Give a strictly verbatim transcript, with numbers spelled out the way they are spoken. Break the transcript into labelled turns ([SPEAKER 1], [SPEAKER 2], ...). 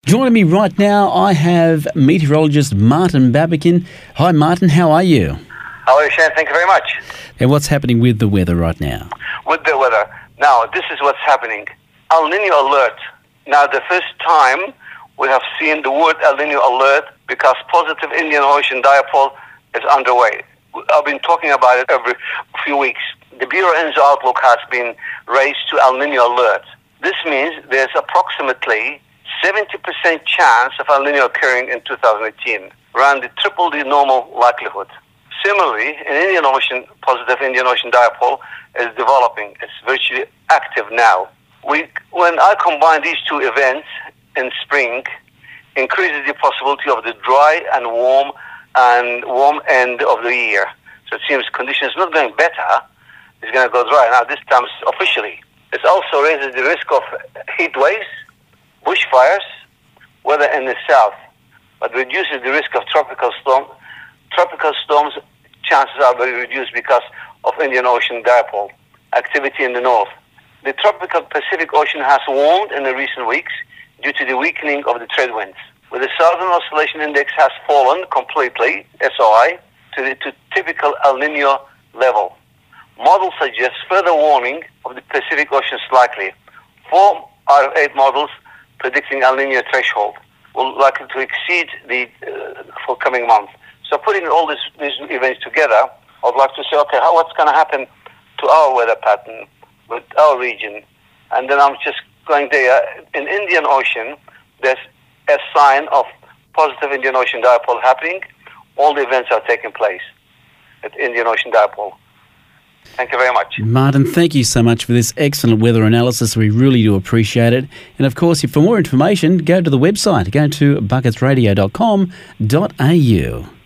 [SPEAKER 1] Joining me right now, I have meteorologist Martin Babikin. Hi, Martin. How are you?
[SPEAKER 2] How are you, Shane? Thank you very much.
[SPEAKER 1] And what's happening with the weather right now?
[SPEAKER 2] With the weather. Now, this is what's happening. El Nino alert. Now, the first time we have seen the word El Nino alert because positive Indian Ocean dipole is underway. I've been talking about it every few weeks. The Bureau Enzo outlook has been raised to El Nino alert. This means there's approximately seventy percent chance of El Nino occurring in two thousand eighteen, around the triple the normal likelihood. Similarly, an Indian Ocean, positive Indian Ocean dipole is developing. It's virtually active now. We, when I combine these two events in spring, increases the possibility of the dry and warm and warm end of the year. So it seems conditions not going better, it's going to go dry. Now this time officially. It also raises the risk of heat waves, bushfires, weather in the south, but reduces the risk of tropical storm. Tropical storms chances are very reduced because of Indian Ocean dipole activity in the north. The tropical Pacific Ocean has warmed in the recent weeks due to the weakening of the trade winds. Where the Southern Oscillation Index has fallen completely, S O I, to the to typical El Nino level. Models suggest further warming of the Pacific Ocean is likely. Four out of eight models predicting El Nino threshold will likely to exceed the uh, for coming months. So putting all this, these events together, I'd like to say, okay, how, what's going to happen to our weather pattern with our region? And then I'm just going there. In Indian Ocean, there's a sign of positive Indian Ocean dipole happening. All the events are taking place at Indian Ocean dipole. Thank you very much.
[SPEAKER 1] Martin, thank you so much for this excellent weather analysis. We really do appreciate it. And of course, for more information, go to the website. Go to buckets radio dot com dot a u.